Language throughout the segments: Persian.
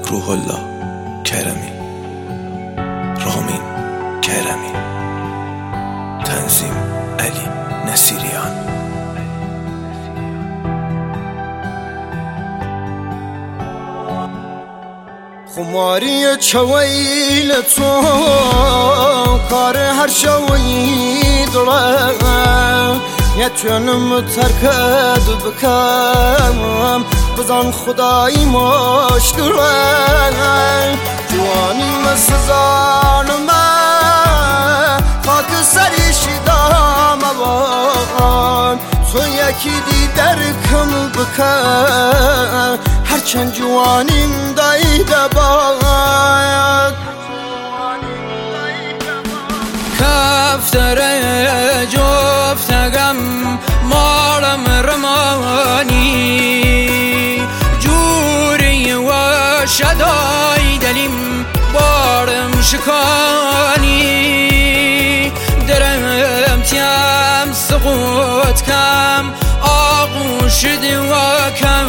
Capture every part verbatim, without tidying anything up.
روح الله کرمی، رامین کرمی، تنظیم علی نصیریان. خماری چویل تو کار هر شوی دلم نتونم ترکت بکم بزن خدایی مشکلم جوانی مسزانم خاک سریشی دام بان تو یکی دی درکم بکن هرچند جوانیم دایده باید کفتر جفتگم مارم رمانی جوری و شدای دلیم بارم شکانی درم تیم سقوط کم آغوش دوا کم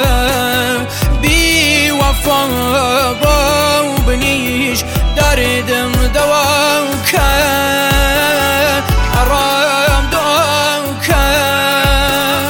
بی وفا با بنیش دردم دوا کن حرام دعا کن.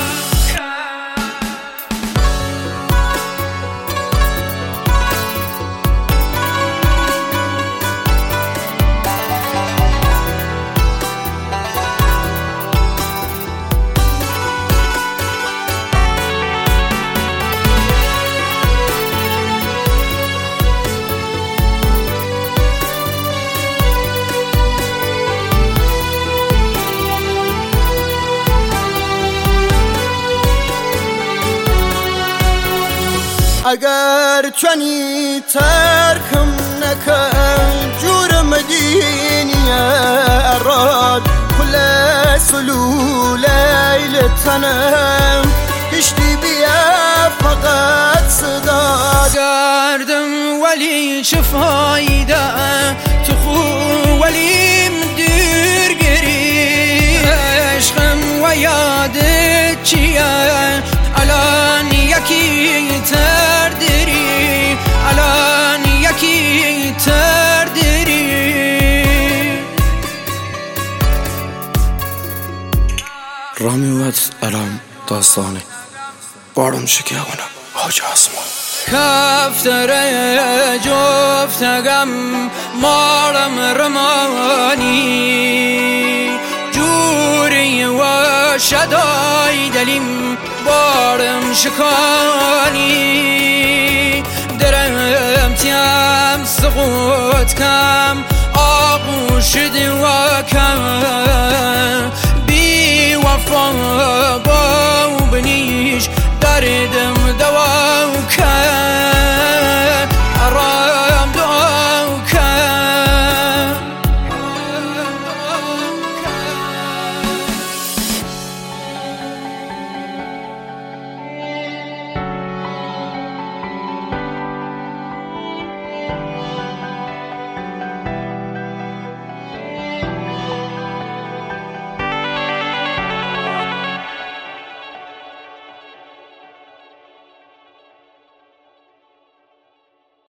اگر چنی ترکم نکن جورم دینی اراد کل سلول لیل تنم هشتی بیا فقط صدا کردم ولی چه فایده تو خو ولیم دور گری عشقم و یادت چیه الان یکی تردری الان یکی تردری رامی وقت الان داستانه بارم شکیونم حاج آسمان کفتر جفتگم مارم رمانی جوری و شدای دلیم بارم شکانی درم تیم سقوط کم آغوش دوا کم بی وفا